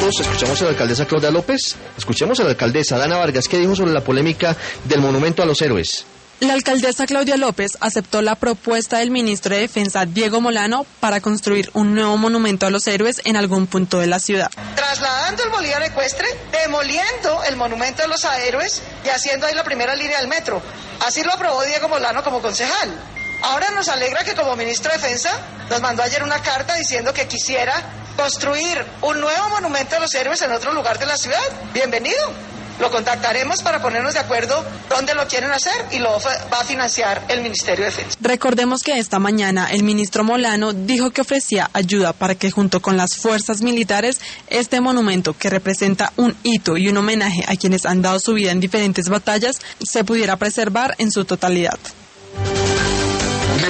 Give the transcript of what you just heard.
minutos escuchamos a la alcaldesa Claudia López. Escuchemos a la alcaldesa Dana Vargas, ¿qué dijo sobre la polémica del monumento a los héroes? La alcaldesa Claudia López aceptó la propuesta del ministro de Defensa, Diego Molano, para construir un nuevo monumento a los héroes en algún punto de la ciudad. Trasladando el Bolívar ecuestre, demoliendo el monumento a los héroes y haciendo ahí la primera línea del metro. Así lo aprobó Diego Molano como concejal. Ahora nos alegra que como ministro de Defensa nos mandó ayer una carta diciendo que quisiera construir un nuevo monumento a los héroes en otro lugar de la ciudad. Bienvenido. Lo contactaremos para ponernos de acuerdo dónde lo quieren hacer y lo va a financiar el Ministerio de Defensa. Recordemos que esta mañana el ministro Molano dijo que ofrecía ayuda para que junto con las fuerzas militares este monumento, que representa un hito y un homenaje a quienes han dado su vida en diferentes batallas, se pudiera preservar en su totalidad.